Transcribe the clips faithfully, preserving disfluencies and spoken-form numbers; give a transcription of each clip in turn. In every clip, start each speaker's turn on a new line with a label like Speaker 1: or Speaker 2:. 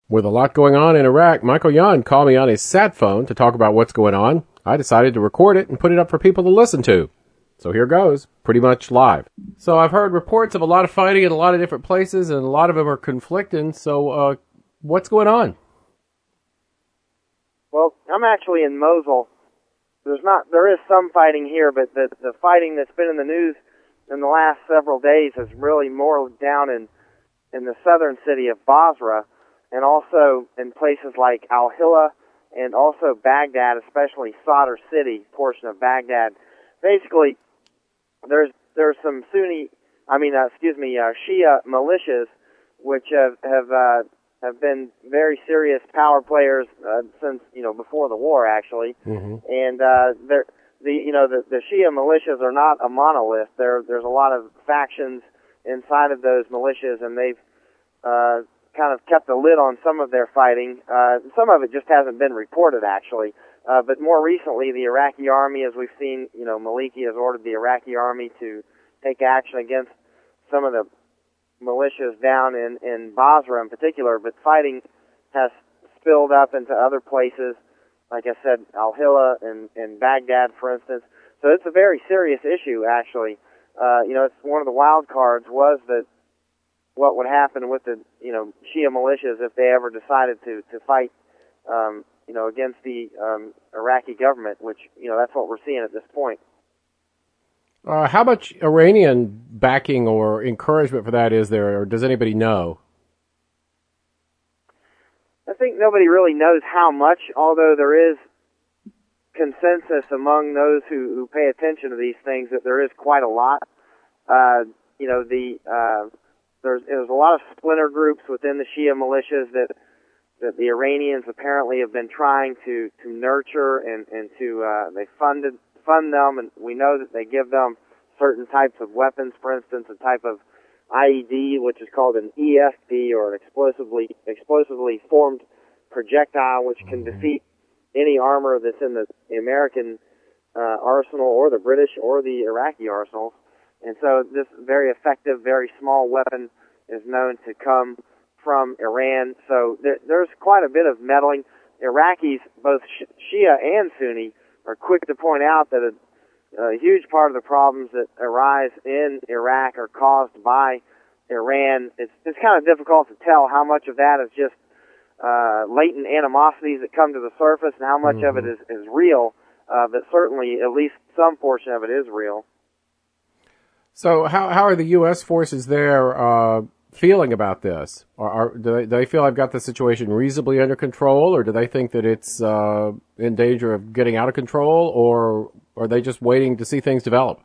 Speaker 1: With a lot going on in Iraq, Michael Youn called me on his sat phone to talk about what's going on. I decided to record it and put it up for people to listen to. So here goes, pretty much live. So I've heard reports of a lot of fighting in a lot of different places, and a lot of them are conflicting. So uh, what's going on?
Speaker 2: Well, I'm actually in Mosul. There's not, there is some fighting here, but the the fighting that's been in the news in the last several days is really more down in in the southern city of Basra, and also in places like Al-Hila and also Baghdad, especially Sadr City portion of Baghdad. Basically, there's there's some Sunni, I mean, uh, excuse me, uh, Shia militias, which have have uh, have been very serious power players uh, since you know before the war, actually.
Speaker 1: Mm-hmm.
Speaker 2: And uh, they're the you know the the Shia militias are not a monolith. There there's a lot of factions inside of those militias, and they've uh, kind of kept a lid on some of their fighting. Uh, some of it just hasn't been reported, actually. Uh, but more recently, the Iraqi army, as we've seen, you know, Maliki has ordered the Iraqi army to take action against some of the militias down in, in Basra in particular. But fighting has spilled up into other places, like I said, Al-Hila and, and Baghdad, for instance. So it's a very serious issue, actually. Uh, you know, it's one of the wild cards was that what would happen with the, you know, Shia militias if they ever decided to, to fight, um, you know, against the um, Iraqi government, which, you know, that's what we're seeing at this point.
Speaker 1: Uh, how much Iranian backing or encouragement for that is there, or does anybody know?
Speaker 2: I think nobody really knows how much, although there is consensus among those who, who pay attention to these things that there is quite a lot. Uh, you know, the uh, there's, there's a lot of splinter groups within the Shia militias that that the Iranians apparently have been trying to, to nurture and, and to, uh, they funded, fund them, and we know that they give them certain types of weapons, for instance, a type of I E D, which is called an E F P, or an explosively, explosively formed projectile, which can defeat any armor that's in the American, uh, arsenal, or the British, or the Iraqi arsenals. And so this very effective, very small weapon is known to come from Iran. So there, there's quite a bit of meddling. Iraqis, both Shia and Sunni, are quick to point out that a, a huge part of the problems that arise in Iraq are caused by Iran. It's, it's kind of difficult to tell how much of that is just uh, latent animosities that come to the surface and how much mm-hmm. of it is, is real, uh, but certainly at least some portion of it is real.
Speaker 1: So how how are the U S forces there uh, feeling about this? Are, are, do, they, do they feel I've got the situation reasonably under control, or do they think that it's uh, in danger of getting out of control, or are they just waiting to see things develop?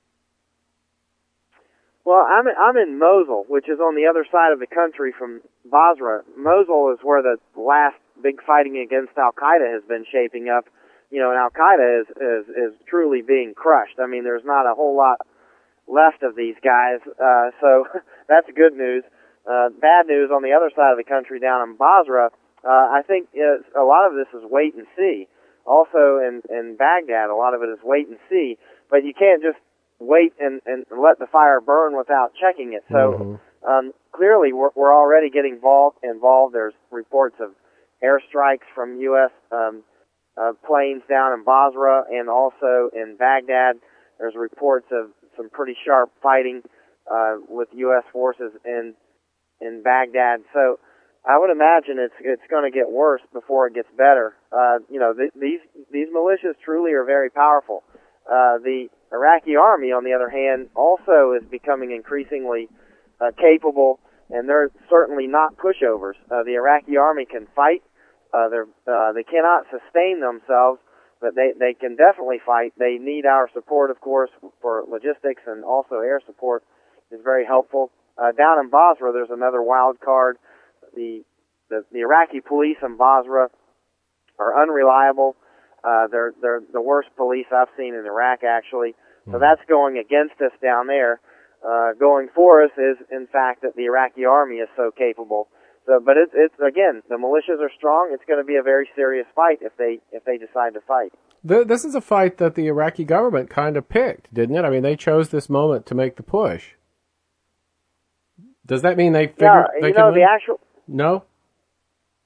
Speaker 2: Well, I'm I'm in Mosul, which is on the other side of the country from Basra. Mosul is where the last big fighting against Al-Qaeda has been shaping up. You know, and Al-Qaeda is, is, is truly being crushed. I mean, there's not a whole lot left of these guys, uh, so that's good news. Uh, bad news on the other side of the country down in Basra, uh, I think is, a lot of this is wait and see. Also in, in Baghdad, a lot of it is wait and see, but you can't just wait and, and let the fire burn without checking it. So mm-hmm. um, clearly we're, we're already getting involved, involved. There's reports of airstrikes from U S Um, uh, planes down in Basra and also in Baghdad. There's reports of some pretty sharp fighting uh, with U S forces in in Baghdad. So I would imagine it's it's going to get worse before it gets better. Uh, you know, th- these these militias truly are very powerful. Uh, the Iraqi army, on the other hand, also is becoming increasingly uh, capable, and they're certainly not pushovers. Uh, the Iraqi army can fight. Uh, they're uh, they cannot sustain themselves, but they, they can definitely fight. They need our support, of course, for logistics, and also air support is very helpful. Uh, down in Basra, there's another wild card. The, the, the Iraqi police in Basra are unreliable. Uh, they're, they're the worst police I've seen in Iraq, actually. So that's going against us down there. Uh, going for us is, in fact, that the Iraqi army is so capable. So, but it's, it's again, the militias are strong. It's going to be a very serious fight if they if they decide to fight.
Speaker 1: This is a fight that the Iraqi government kind of picked, didn't it? I mean, they chose this moment to make the push. Does that mean they figured
Speaker 2: yeah,
Speaker 1: they
Speaker 2: you
Speaker 1: can
Speaker 2: know,
Speaker 1: win?
Speaker 2: the actual
Speaker 1: No?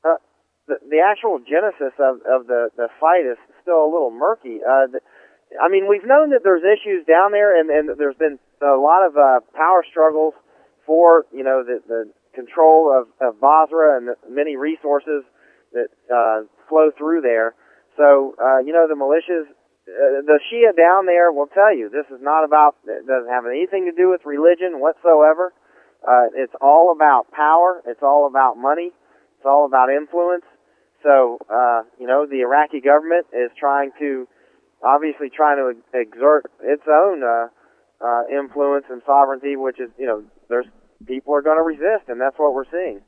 Speaker 2: the, the actual genesis of, of the, the fight is still a little murky. Uh, the, I mean, we've known that there's issues down there, and, and there's been a lot of uh, power struggles for, you know, the, the control of, of Basra and the many resources that uh, flow through there. So, uh, you know, the militias, uh, the Shia down there will tell you this is not about, it doesn't have anything to do with religion whatsoever. Uh, it's all about power. It's all about money. It's all about influence. So, uh, you know, the Iraqi government is trying to, obviously trying to exert its own uh, uh, influence and sovereignty, which is, you know, there's people are going to resist, and that's what we're seeing.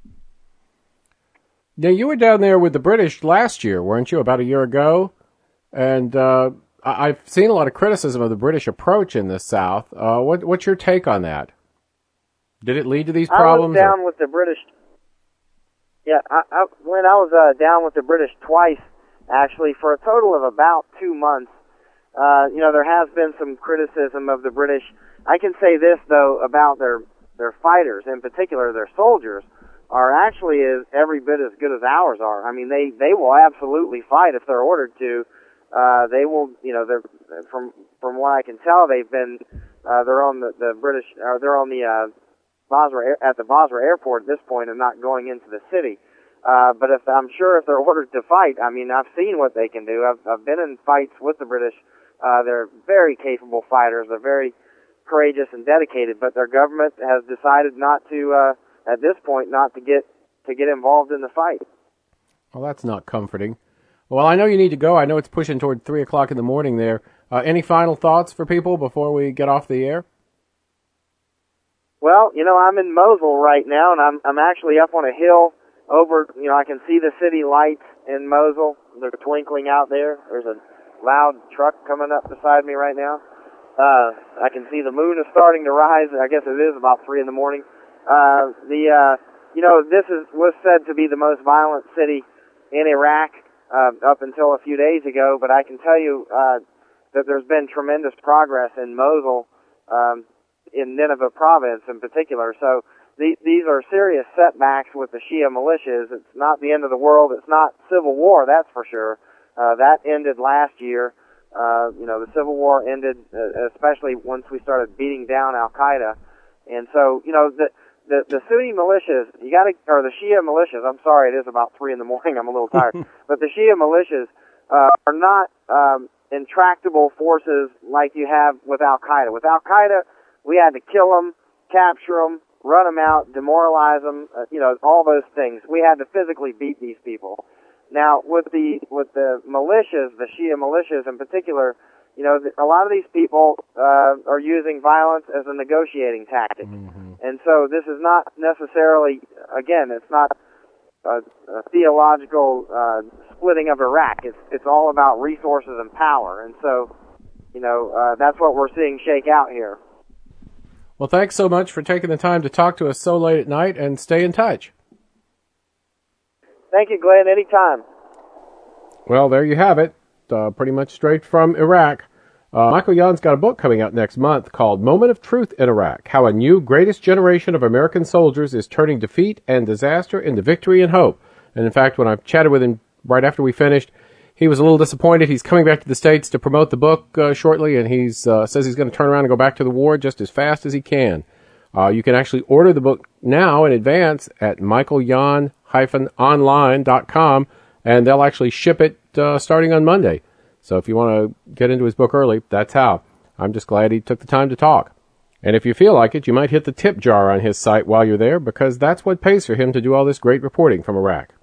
Speaker 1: Now, you were down there with the British last year, weren't you, about a year ago? And uh, I've seen a lot of criticism of the British approach in the South. Uh, what, what's your take on that? Did it lead to these problems?
Speaker 2: I was down
Speaker 1: or?
Speaker 2: with the British. Yeah, I, I, when I was uh, down with the British twice, actually, for a total of about two months. Uh, you know, there has been some criticism of the British. I can say this, though, about their their fighters, in particular their soldiers, are actually as, every bit as good as ours are. I mean, they, they will absolutely fight if they're ordered to. Uh, they will, you know, they're, from from what I can tell, they've been, uh, they're on the, the British, or they're on the, uh, Basra, at the Basra airport at this point and not going into the city. Uh, but if, I'm sure if they're ordered to fight, I mean, I've seen what they can do. I've, I've been in fights with the British. Uh, they're very capable fighters. They're very courageous and dedicated, but their government has decided not to, uh, at this point, not to get, to get involved in the fight.
Speaker 1: Well, that's not comforting. Well, I know you need to go. I know it's pushing toward three o'clock in the morning there. Uh, any final thoughts for people before we get off the air?
Speaker 2: Well, you know, I'm in Mosul right now, and I'm, I'm actually up on a hill over, you know, I can see the city lights in Mosul. They're twinkling out there. There's a loud truck coming up beside me right now. Uh, I can see the moon is starting to rise. I guess it is about three in the morning. Uh, the, uh, you know, this is, was said to be the most violent city in Iraq, uh, up until a few days ago, but I can tell you, uh, that there's been tremendous progress in Mosul, um, in Nineveh province in particular. So the, these are serious setbacks with the Shia militias. It's not the end of the world. It's not civil war, that's for sure. Uh, that ended last year. Uh, you know, the civil war ended, uh, especially once we started beating down Al-Qaeda. And so, you know, the, the, the Sunni militias, you gotta, or the Shia militias, I'm sorry, it is about three in the morning, I'm a little tired, but the Shia militias, uh, are not, um, intractable forces like you have with Al-Qaeda. With Al-Qaeda, we had to kill them, capture them, run them out, demoralize them, uh, you know, all those things. We had to physically beat these people. Now, with the with the militias, the Shia militias in particular, you know, the, a lot of these people uh, are using violence as a negotiating tactic. Mm-hmm. And so this is not necessarily, again, it's not a, a theological uh, splitting of Iraq. It's, it's all about resources and power. And so, you know, uh, that's what we're seeing shake out here.
Speaker 1: Well, thanks so much for taking the time to talk to us so late at night, and stay in touch.
Speaker 2: Thank you, Glenn. Anytime.
Speaker 1: Well, there you have it. Uh, pretty much straight from Iraq. Uh, Michael Yon's got a book coming out next month called Moment of Truth in Iraq, How a New Greatest Generation of American Soldiers is Turning Defeat and Disaster into Victory and Hope. And in fact, when I chatted with him right after we finished, he was a little disappointed. He's coming back to the States to promote the book uh, shortly, and he uh, says he's going to turn around and go back to the war just as fast as he can. Uh, you can actually order the book now in advance at michael yon dash online dot com, and they'll actually ship it uh, starting on Monday. So if you want to get into his book early, that's how. I'm just glad he took the time to talk. And if you feel like it, you might hit the tip jar on his site while you're there, because that's what pays for him to do all this great reporting from Iraq.